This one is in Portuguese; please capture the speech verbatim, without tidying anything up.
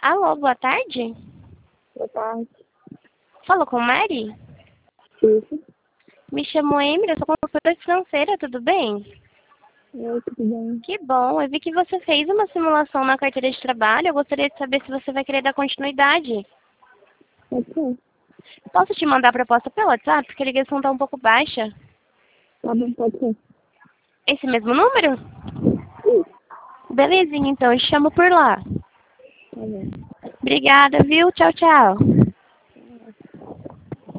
Alô, boa tarde. Boa tarde. Falo com Mari? Isso. Me chamo Emily, eu sou consultora financeira, tudo bem? Oi, tudo bem? Que bom, eu vi que você fez uma simulação na carteira de trabalho, eu gostaria de saber se você vai querer dar continuidade. Pode ser. Posso te mandar a proposta pelo WhatsApp, porque a ligação está um pouco baixa? Tá bom, pode ser. Esse mesmo número? Isso. Belezinha, então, eu te chamo por lá. Tá bom. Obrigada, viu? Tchau, tchau.